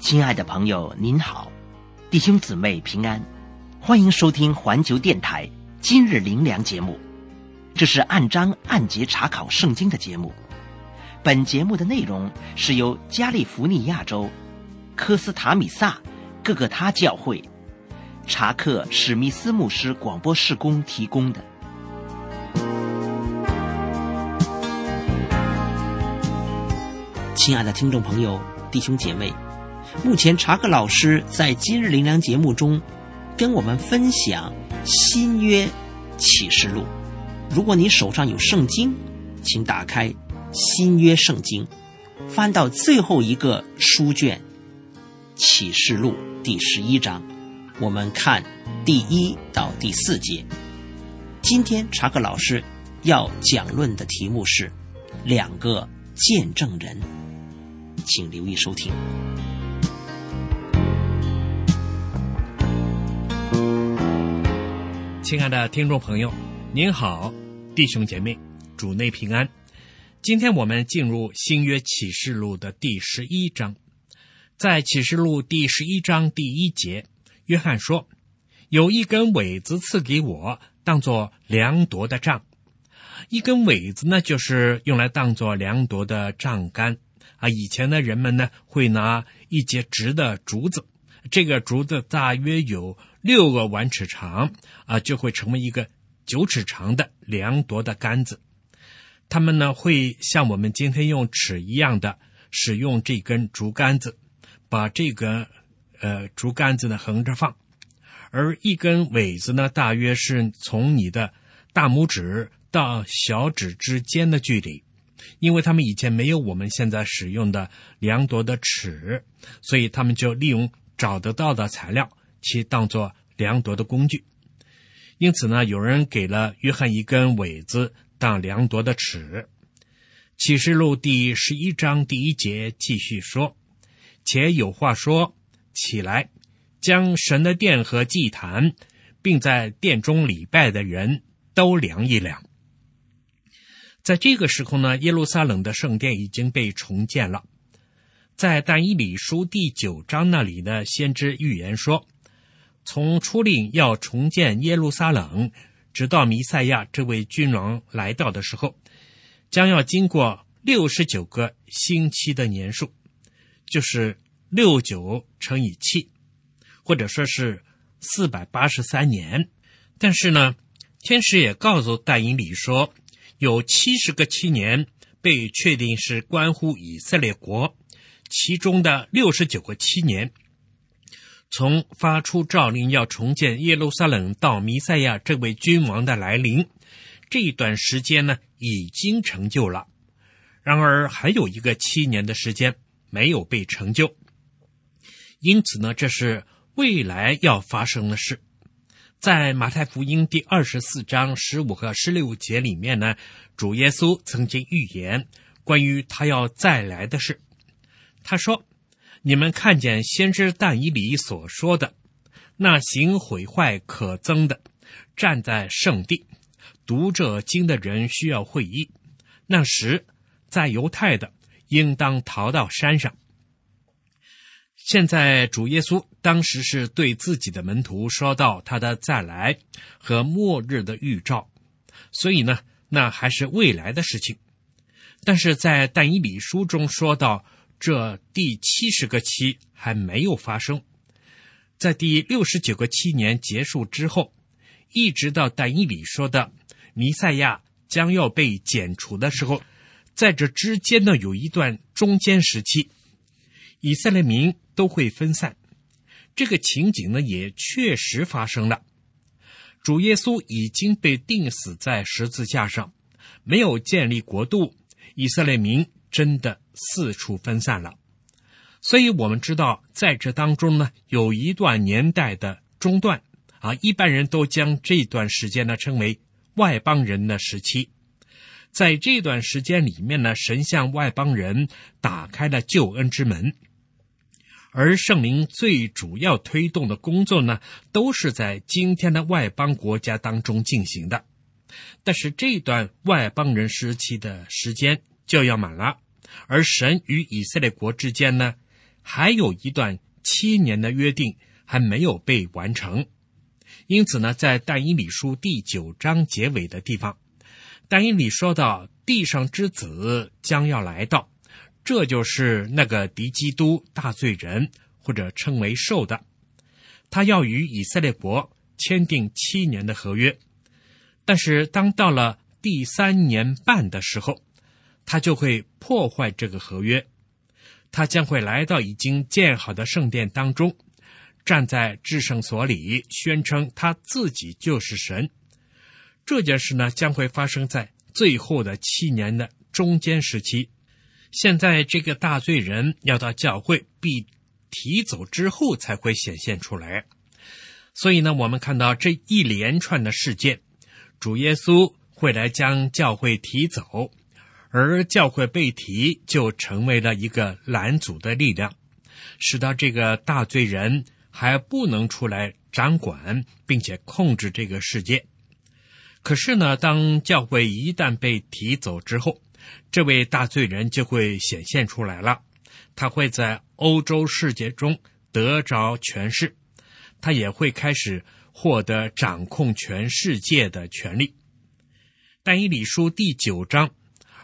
亲爱的朋友您好，弟兄姊妹平安，欢迎收听环球电台今日灵粮节目。这是按章按节查考圣经的节目。本节目的内容是由加利福尼亚州科斯塔米萨各个他教会查克史密斯牧师广播事工提供的。亲爱的听众朋友弟兄姐妹，目前查克老师在今日灵粮节目中跟我们分享新约启示录。如果你手上有圣经，请打开新约圣经，翻到最后一个书卷启示录第11章，我们看第1到第4节。今天查克老师要讲论的题目是2个见证人，请留意收听。 亲爱的听众朋友您好，弟兄姐妹主内平安。今天我们进入新约启示录的第11章。在启示录第11章第1节，约翰说，有一根苇子赐给我，当作量夺的杖。一根苇子呢，就是用来当作量夺的杖杆以前的人们呢，会拿一节直的竹子，这个竹子大约有6个腕尺长就会成为一个9尺长的量夺的杆子。他们呢，会像我们今天用尺一样的使用这根竹竿子，把这个竹竿子呢横着放，而一根苇子呢，大约是从你的大拇指到小指之间的距离。因为他们以前没有我们现在使用的量夺的尺，所以他们就利用找得到的材料其当作量夺的工具。因此呢，有人给了约翰一根苇子当量夺的尺。启示录第11章第1节继续说，且有话说，起来，将神的殿和祭坛并在殿中礼拜的人都量一量。在这个时候呢，耶路撒冷的圣殿已经被重建了。在但以理书第9章那里呢，先知预言说，从出令要重建耶路撒冷，直到弥赛亚这位君王来到的时候，将要经过69个星期的年数，就是69乘以7，或者说是483年。但是呢，天使也告诉但以理说，有70个7年被确定是关乎以色列国，其中的69个7年，从发出诏令要重建耶路撒冷到弥赛亚这位君王的来临，这一段时间呢已经成就了。然而还有一个7年的时间没有被成就，因此呢，这是未来要发生的事。在马太福音第24章15和16节里面呢，主耶稣曾经预言关于他要再来的事。他说，你们看见先知但以理所说的，那行毁坏可憎的站在圣地，读这经的人需要会意。那时在犹太的应当逃到山上。现在主耶稣当时是对自己的门徒说到他的再来和末日的预兆，所以呢，那还是未来的事情。但是在但以理书中说到，这第70个7还没有发生。在第69个7年结束之后，一直到但以理说的弥赛亚将要被剪除的时候，在这之间呢，有一段中间时期，以色列民都会分散。这个情景呢，也确实发生了。主耶稣已经被钉死在十字架上，没有建立国度，以色列民真的四处分散了。所以我们知道，在这当中呢，有一段年代的中断一般人都将这段时间呢称为外邦人的时期。在这段时间里面呢，神向外邦人打开了救恩之门，而圣灵最主要推动的工作呢，都是在今天的外邦国家当中进行的。但是这段外邦人时期的时间就要满了，而神与以色列国之间呢， 还有一段7年的约定还没有被完成。因此呢，在但以理书第9章结尾的地方，但以理说到地上之子将要来到，这就是那个敌基督大罪人，或者称为兽的，他要与以色列国签订7年的合约。但是当到了第3年半的时候，他就会破坏这个合约，他将会来到已经建好的圣殿当中，站在至圣所里，宣称他自己就是神。这件事呢，将会发生在最后的7年的中间时期。现在这个大罪人要到教会被提走之后才会显现出来。所以呢，我们看到这一连串的事件，主耶稣会来将教会提走，而教会被提就成为了一个拦阻的力量，使到这个大罪人还不能出来掌管并且控制这个世界。可是呢，当教会一旦被提走之后，这位大罪人就会显现出来了，他会在欧洲世界中得着权势，他也会开始获得掌控全世界的权利。但以理书第9章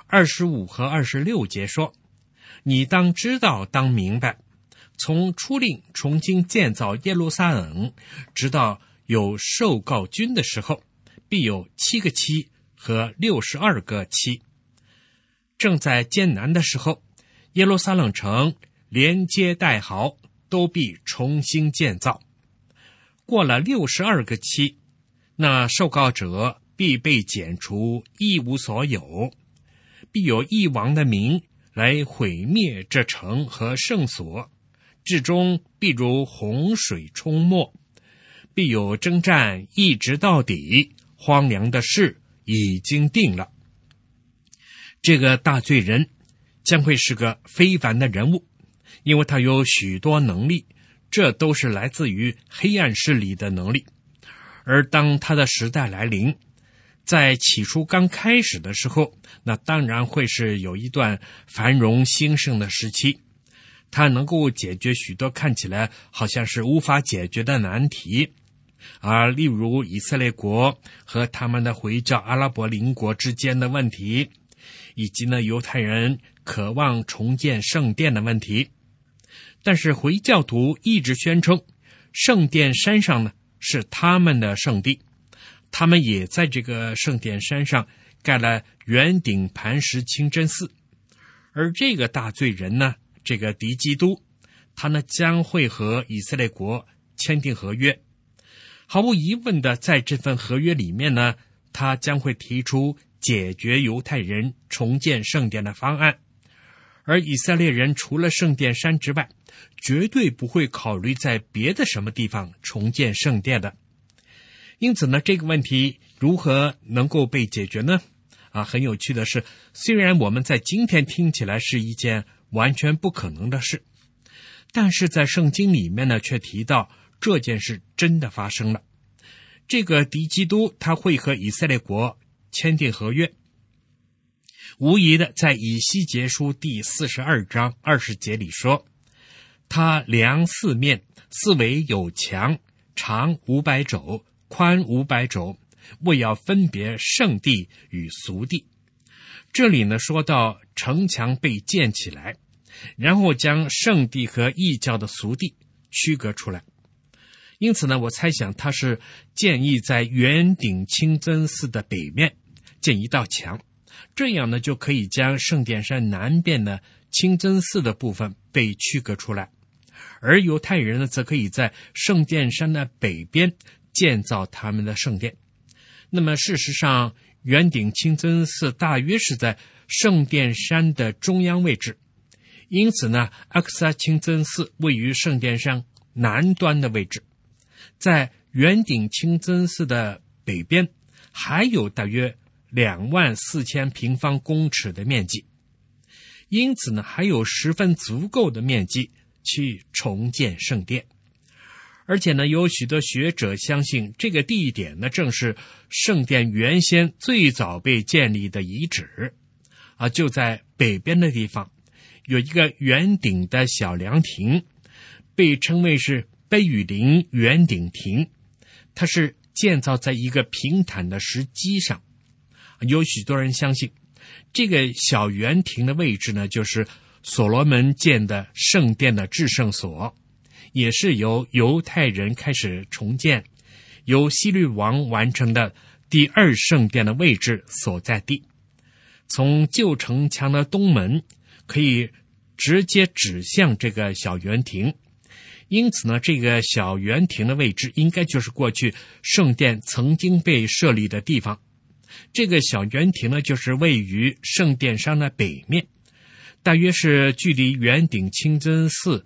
25和26节说，你当知道，当明白，从初令重新建造耶路撒冷，直到有受告君的时候，必有7个期和62个期。正在艰难的时候，耶路撒冷城连街带壕都必重新建造。过了62个期，那受告者必被剪除，一无所有，必有一王的名来毁灭这城和圣所，至终必如洪水冲没，必有征战一直到底，荒凉的事已经定了。这个大罪人将会是个非凡的人物，因为他有许多能力，这都是来自于黑暗势力的能力。而当他的时代来临，在起初刚开始的时候，那当然会是有一段繁荣兴盛的时期，他能够解决许多看起来好像是无法解决的难题，例如以色列国和他们的回教阿拉伯邻国之间的问题，以及呢犹太人渴望重建圣殿的问题。但是回教徒一直宣称圣殿山上呢是他们的圣地，他们也在这个圣殿山上盖了圆顶磐石清真寺。而这个大罪人呢，这个敌基督，他呢将会和以色列国签订合约。毫无疑问的，在这份合约里面呢，他将会提出解决犹太人重建圣殿的方案，而以色列人除了圣殿山之外，绝对不会考虑在别的什么地方重建圣殿的。因此呢，这个问题如何能够被解决呢？很有趣的是，虽然我们在今天听起来是一件完全不可能的事，但是在圣经里面呢，却提到这件事真的发生了。这个敌基督他会和以色列国签订合约，无疑的在以西结书第42章20节里说，他量四面，四围有墙，长500肘，宽500肘，为要分别圣地与俗地。这里呢说到城墙被建起来，然后将圣地和异教的俗地区隔出来。因此呢，我猜想他是建议在圆顶清真寺的北面建一道墙，这样呢就可以将圣殿山南边的清真寺的部分被区隔出来，而犹太人呢则可以在圣殿山的北边建造他们的圣殿。那么事实上，圆顶清真寺大约是在圣殿山的中央位置，因此呢，阿克萨清真寺位于圣殿山南端的位置。在圆顶清真寺的北边还有大约24000平方公尺的面积，因此呢，还有十分足够的面积去重建圣殿。而且呢，有许多学者相信这个地点呢，正是圣殿原先最早被建立的遗址就在北边的地方， 有一个圆顶的小凉亭，被称为是悲雨林圆顶亭，它是建造在一个平坦的石基上。有许多人相信这个小圆亭的位置呢，就是所罗门建的圣殿的至圣所，也是由犹太人开始重建，由希律王完成的第二圣殿的位置所在地。从旧城墙的东门可以直接指向这个小圆亭，因此呢，这个小圆亭的位置应该就是过去圣殿曾经被设立的地方。这个小圆亭呢，就是位于圣殿山的北面，大约是距离圆顶清真寺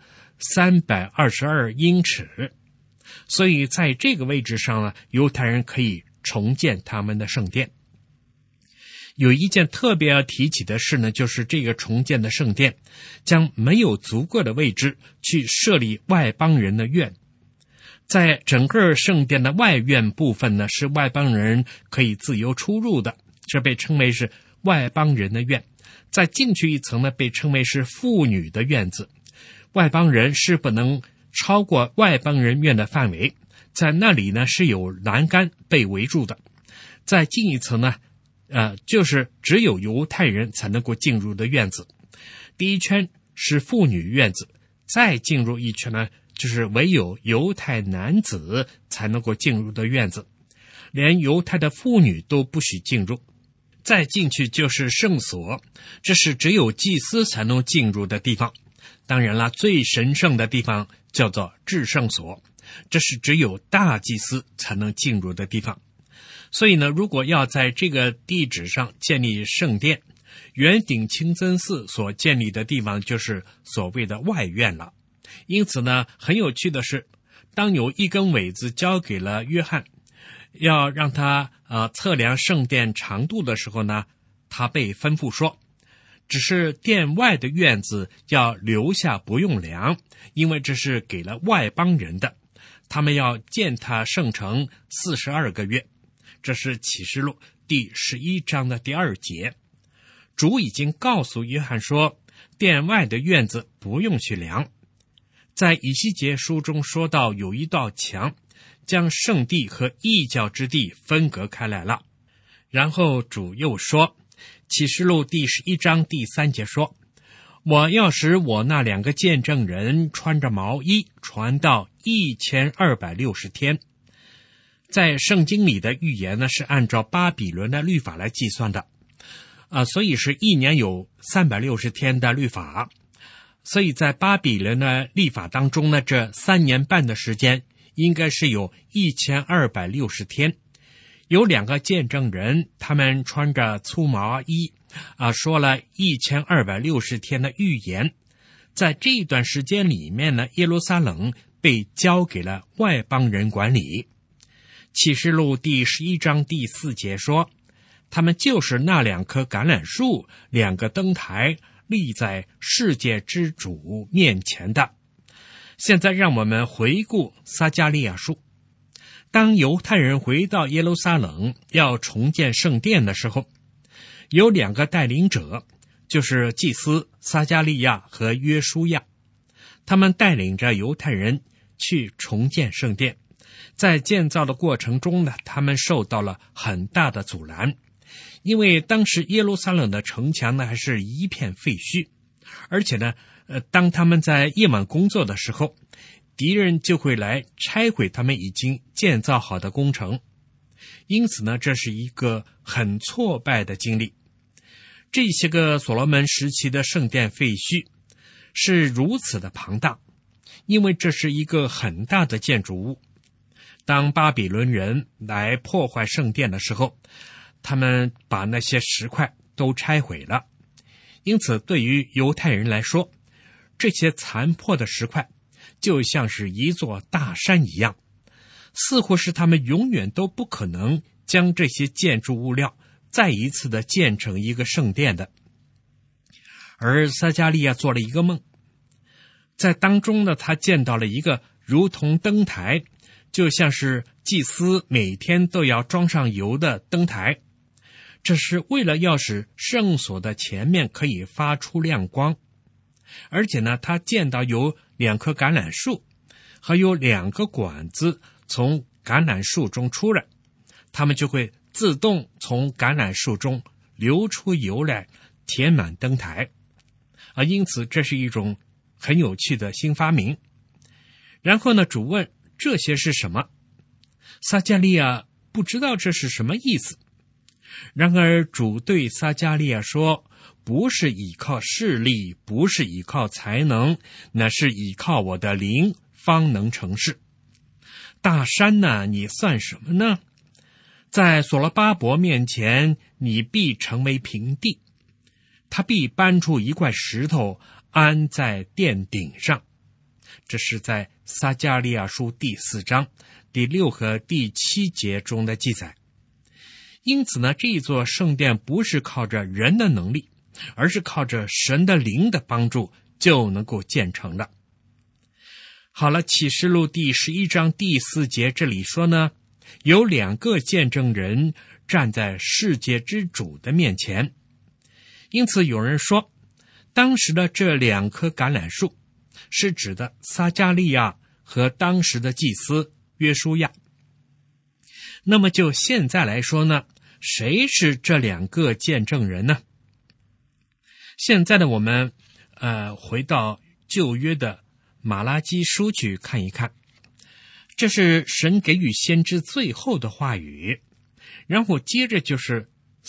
322英尺，所以在这个位置上呢，犹太人可以重建他们的圣殿。有一件特别要提起的事呢，就是这个重建的圣殿将没有足够的位置去设立外邦人的院。在整个圣殿的外院部分呢，是外邦人可以自由出入的，这被称为是外邦人的院。再进去一层呢，被称为是妇女的院子，外邦人是不能超过外邦人院的范围，在那里呢是有栏杆被围住的。再进一层呢，就是只有犹太人才能够进入的院子。第一圈是妇女院子，再进入一圈呢，就是唯有犹太男子才能够进入的院子，连犹太的妇女都不许进入。再进去就是圣所，这是只有祭司才能进入的地方。当然了，最神圣的地方叫做至圣所，这是只有大祭司才能进入的地方。所以呢，如果要在这个地址上建立圣殿，圆顶清真寺所建立的地方就是所谓的外院了。因此呢，很有趣的是，当有一根苇子交给了约翰，要让他测量圣殿长度的时候呢，他被吩咐说，只是殿外的院子要留下不用量，因为这是给了外邦人的，他们要建他圣城42个月。这是启示录第11章的第2节。主已经告诉约翰说，殿外的院子不用去量。在以西结书中说到，有一道墙将圣地和异教之地分隔开来了。然后主又说，启示录第11章第3节说，我要使我那2个见证人穿着毛衣传到1260天。在圣经里的预言呢，是按照巴比伦的律法来计算的，所以是一年有360天的律法。所以在巴比伦的历法当中呢，这3年半的时间应该是有1260天。有2个见证人，他们穿着粗毛衣，说了1260天的预言。在这一段时间里面呢，耶路撒冷被交给了外邦人管理。启示录第11章第4节说，他们就是那2棵橄榄树，2个灯台，立在世界之主面前的。现在让我们回顾撒迦利亚书。当犹太人回到耶路撒冷要重建圣殿的时候，有2个带领者，就是祭司撒迦利亚和约书亚，他们带领着犹太人去重建圣殿。在建造的过程中呢，他们受到了很大的阻拦，因为当时耶路撒冷的城墙呢还是一片废墟，而且呢，当他们在夜晚工作的时候，敌人就会来拆毁他们已经建造好的工程。因此呢，这是一个很挫败的经历。这些个所罗门时期的圣殿废墟是如此的庞大，因为这是一个很大的建筑物。当巴比伦人来破坏圣殿的时候，他们把那些石块都拆毁了。因此对于犹太人来说，这些残破的石块就像是一座大山一样，似乎是他们永远都不可能将这些建筑物料再一次的建成一个圣殿的。而撒迦利亚做了一个梦，在当中呢，他见到了一个如同灯台，就像是祭司每天都要装上油的灯台，这是为了要使圣所的前面可以发出亮光。 而且呢，他见到有2棵橄榄树，还有2个管子从橄榄树中出来，它们就会自动从橄榄树中流出油来，填满灯台。因此这是一种很有趣的新发明。然后呢，主问这些是什么？撒迦利亚不知道这是什么意思。然而主对撒迦利亚说，不是依靠势力，不是依靠才能，乃是依靠我的灵方能成事。大山呢，你算什么呢？在所罗巴伯面前，你必成为平地，他必搬出一块石头安在殿顶上。这是在撒迦利亚书第4章第6和第7节中的记载。因此呢，这一座圣殿不是靠着人的能力，而是靠着神的灵的帮助就能够建成了。好了，启示录第11章第4节这里说呢，有2个见证人站在世界之主的面前。因此有人说，当时的这2棵橄榄树是指的撒迦利亚和当时的祭司约书亚。那么就现在来说呢，谁是这2个见证人呢？现在呢，我们回到旧约的马拉基书去看一看，这是神给予先知最后的话语，然后接着就是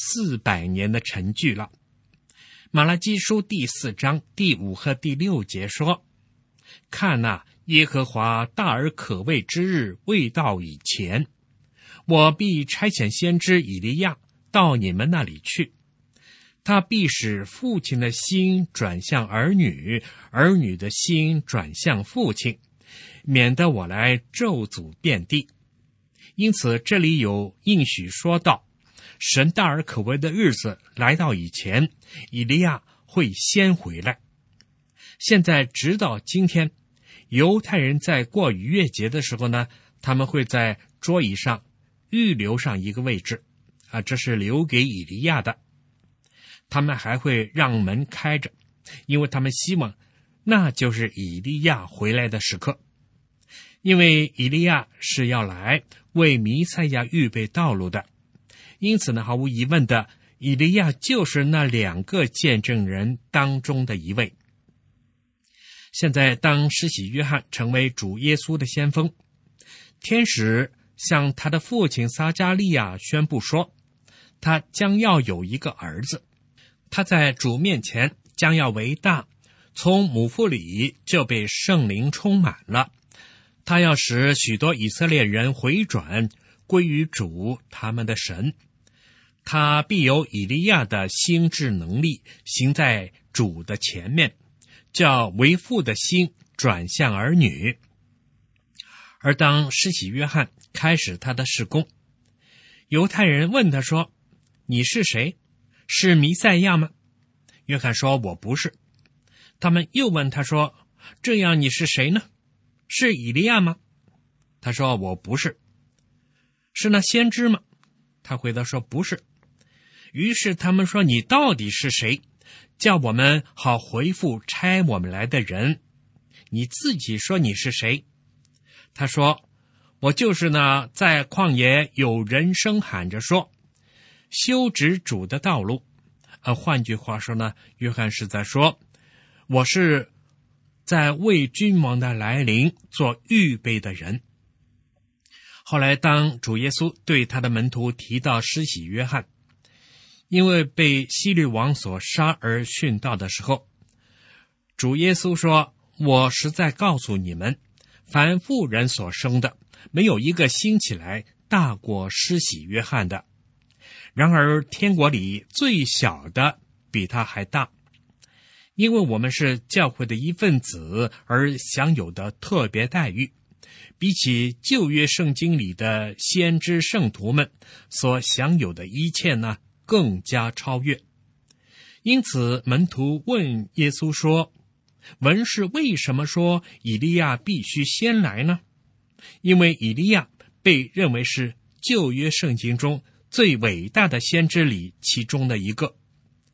400年的晨聚了。马拉基书第4章第5和第6节说，看哪，耶和华大而可畏之日未到以前，我必差遣先知以利亚到你们那里去，他必使父亲的心转向儿女，儿女的心转向父亲，免得我来咒诅遍地。因此这里有应许说道，神大而可畏的日子来到以前，以利亚会先回来。现在直到今天，犹太人在过逾越节的时候呢，他们会在桌椅上预留上一个位置，这是留给以利亚的。他们还会让门开着，因为他们希望那就是以利亚回来的时刻。因为以利亚是要来为弥赛亚预备道路的，因此呢，毫无疑问的，以利亚就是那2个见证人当中的一位。现在当施洗约翰成为主耶稣的先锋，天使向他的父亲撒迦利亚宣布说，他将要有一个儿子，他在主面前将要为大，从母腹里就被圣灵充满了，他要使许多以色列人回转归于主他们的神，他必有以利亚的心智能力行在主的前面，叫为父的心转向儿女。而当施洗约翰开始他的事工，犹太人问他说，你是谁？是弥赛亚吗？约翰说，我不是。他们又问他说，这样你是谁呢？是以利亚吗？他说，我不是。是那先知吗？他回答说，不是。于是他们说，你到底是谁？叫我们好回复差我们来的人。你自己说你是谁？他说，我就是那在旷野有人声喊着说，修直主的道路。换句话说呢，约翰是在说，我是在为君王的来临做预备的人。后来当主耶稣对他的门徒提到施洗约翰因为被希律王所杀而殉道的时候，主耶稣说，我实在告诉你们，凡妇人所生的，没有一个兴起来大过施洗约翰的。然而天国里最小的比他还大，因为我们是教会的一份子而享有的特别待遇，比起旧约圣经里的先知圣徒们所享有的一切呢，更加超越。因此门徒问耶稣说，文士为什么说以利亚必须先来呢？因为以利亚被认为是旧约圣经中最伟大的先知里其中的一个。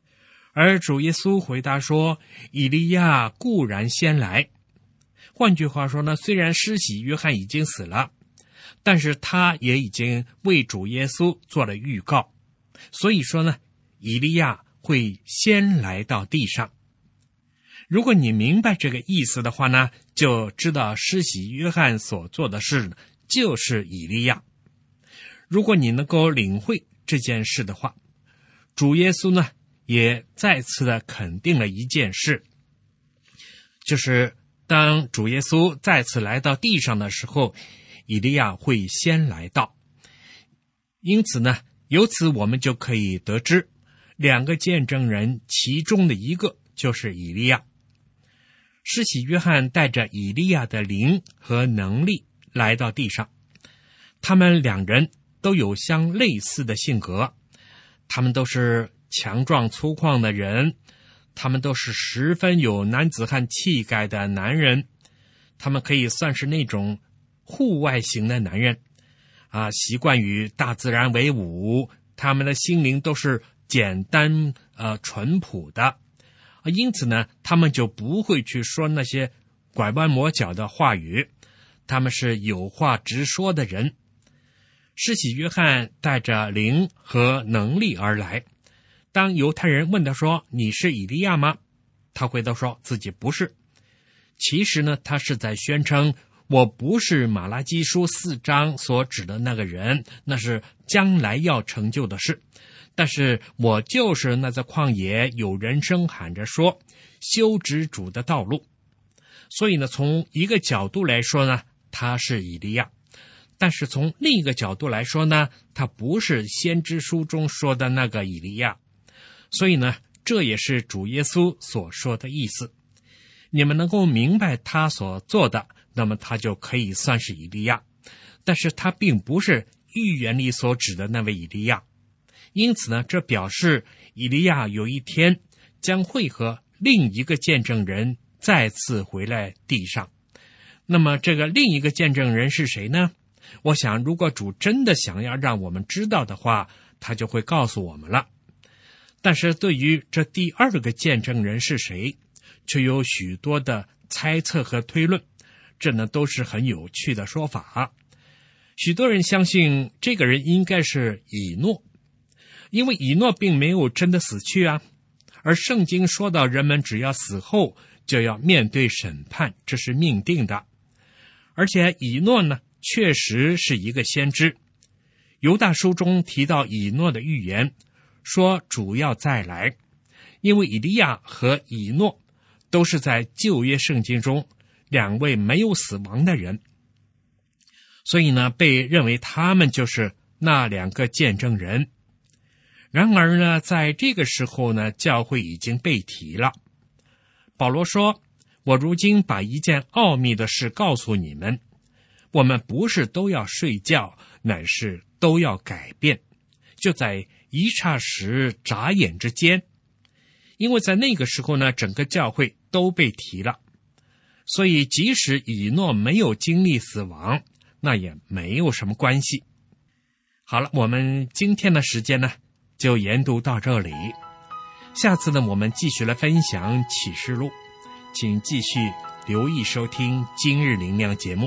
而主耶稣回答说，以利亚固然先来。换句话说呢，虽然施洗约翰已经死了，但是他也已经为主耶稣做了预告，所以说呢，以利亚会先来到地上。如果你明白这个意思的话呢，就知道施洗约翰所做的事就是以利亚。如果你能够领会这件事的话，主耶稣呢也再次的肯定了一件事，就是当主耶稣再次来到地上的时候，以利亚会先来到。因此呢，由此我们就可以得知，两个见证人其中的一个就是以利亚。施洗约翰带着以利亚的灵和能力来到地上，他们两人都有相类似的性格，他们都是强壮粗犷的人，他们都是十分有男子汉气概的男人，他们可以算是那种户外型的男人习惯与大自然为伍，他们的心灵都是简单淳朴的，因此呢，他们就不会去说那些拐弯抹角的话语，他们是有话直说的人。施洗约翰带着灵和能力而来，当犹太人问他说，你是以利亚吗？他回答说自己不是。其实呢，他是在宣称，我不是马拉基书4章所指的那个人，那是将来要成就的事，但是我就是那在旷野有人声喊着说，修直主的道路。所以呢，从一个角度来说呢，他是以利亚，但是从另一个角度来说呢，他不是先知书中说的那个以利亚。所以呢，这也是主耶稣所说的意思。你们能够明白他所做的，那么他就可以算是以利亚，但是他并不是预言里所指的那位以利亚。因此呢，这表示以利亚有一天将会和另一个见证人再次回来地上。那么这个另一个见证人是谁呢？我想如果主真的想要让我们知道的话，他就会告诉我们了。但是对于这第二个见证人是谁，却有许多的猜测和推论，这呢都是很有趣的说法。许多人相信这个人应该是以诺，因为以诺并没有真的死去啊，而圣经说到人们只要死后就要面对审判，这是命定的。而且以诺呢确实是一个先知，犹大书中提到以诺的预言，说主要再来，因为以利亚和以诺都是在旧约圣经中两位没有死亡的人，所以呢，被认为他们就是那两个见证人。然而呢，在这个时候呢，教会已经被提了。保罗说，我如今把一件奥秘的事告诉你们，我们不是都要睡觉，乃是都要改变，就在一霎时眨眼之间。因为在那个时候呢，整个教会都被提了，所以即使以诺没有经历死亡，那也没有什么关系。好了，我们今天的时间呢就研读到这里，下次呢我们继续来分享启示录，请继续留意收听今日灵粮节目。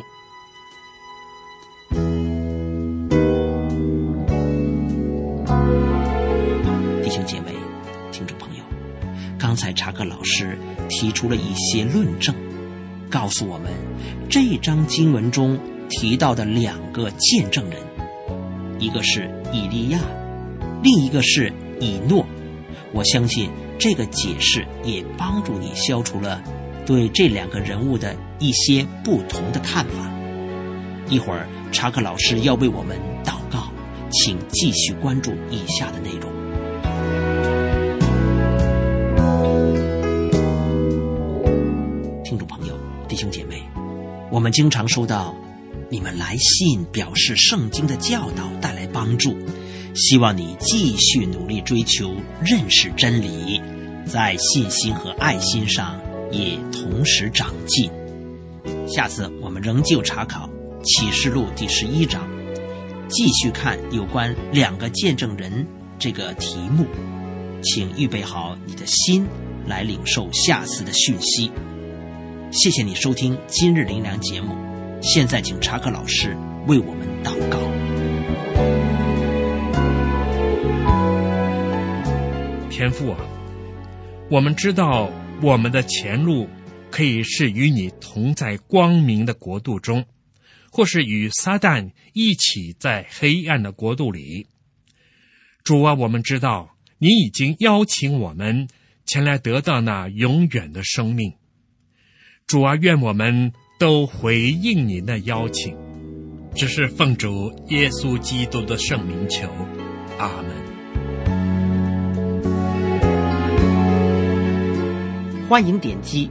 弟兄姐妹、听众朋友，刚才查克老师提出了一些论证，告诉我们这章经文中提到的两个见证人，一个是以利亚，另一个是以诺。我相信这个解释也帮助你消除了对这两个人物的一些不同的看法。一会儿查克老师要为我们祷告，请继续关注以下的内容。听众朋友、弟兄姐妹，我们经常收到你们来信表示圣经的教导带来帮助，希望你继续努力追求认识真理，在信心和爱心上也同时长进。下次我们仍旧查考启示录第11章，继续看有关两个见证人这个题目。 请预备好你的心来领受下次的讯息。谢谢你收听今日灵粮节目，现在请查克老师为我们祷告。 天父啊，我们知道我们的前路可以是与你同在光明的国度中，或是与撒旦一起在黑暗的国度里。主啊，我们知道你已经邀请我们前来得到那永远的生命。主啊，愿我们都回应您的邀请，只是奉主耶稣基督的圣名求，阿们。 欢迎点击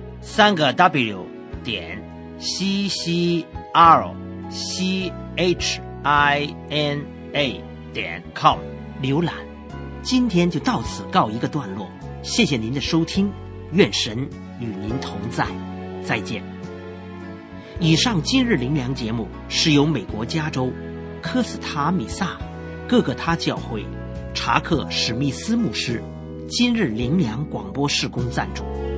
3个WCCHINA.com 浏览。今天就到此告一个段落，谢谢您的收听，愿神与您同在，再见。以上今日灵粮节目是由美国加州科斯塔米萨各个他教会查克史密斯牧师今日灵粮广播事工赞助。